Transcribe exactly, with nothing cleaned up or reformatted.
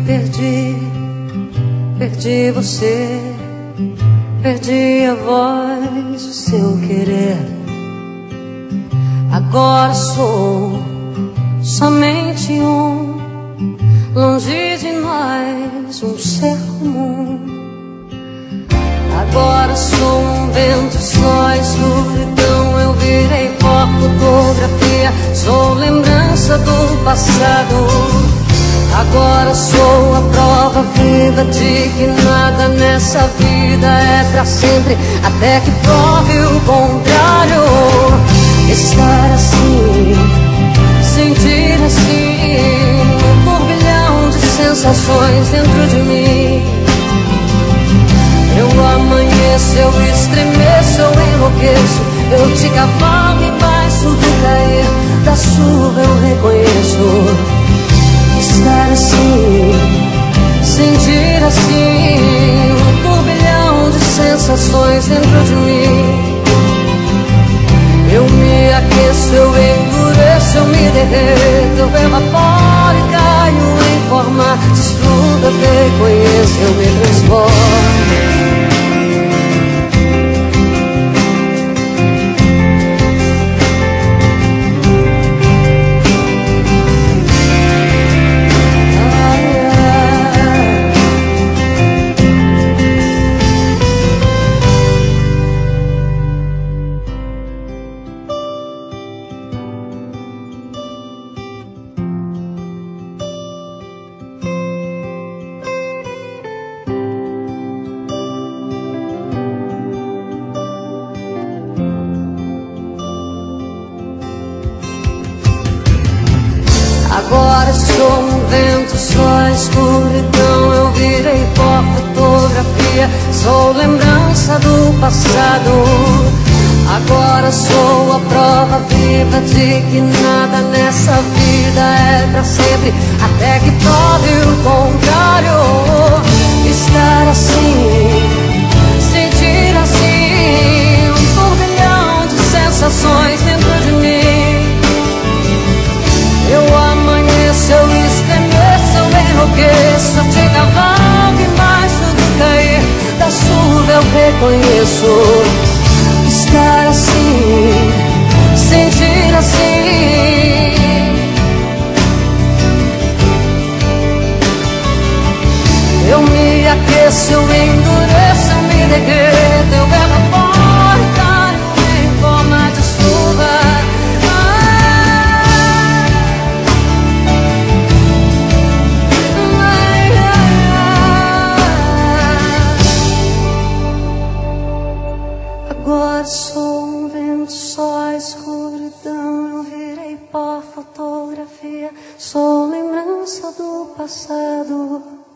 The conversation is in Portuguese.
perdi, perdi você, perdi a voz, o seu querer. Agora sou somente um, longe de nós, um ser comum. Agora sou um vento, só escuridão. Eu virei pó, fotografia, sou lembrança do passado. Agora sou a prova viva de que nada nessa vida é pra sempre, até que prove o contrário. Estar assim, sentir assim, um turbilhão de sensações dentro de mim. Eu amanheço, eu estremeço, eu enlouqueço, eu te cavalo embaixo do cair da chuva, eu reconheço. Estar assim, sentir assim, um turbilhão de sensações dentro de mim. Eu me aqueço, eu endureço, eu me derreto, eu evaporo e caio em forma de estrume. Eu reconheço, eu me transformo. Agora sou um vento, só escuridão. Eu virei pó, fotografia, sou lembrança do passado. Agora sou a prova viva de que nada nessa vida é pra sempre, até que prove o contrário. Estar assim, sentir assim, um turbilhão de sensações dentro de mim. Eu amanheço, eu estremeço, eu enlouqueço, eu te cavalgo embaixo do cair da chuva, eu reconheço. Estar assim, sentir assim, eu me aqueço, eu endureço, eu me derreto, eu evaporo e caio em forma de chuva. Agora sou um vento, só escuridão. Eu virei pó, fotografia, sou lembrança do passado.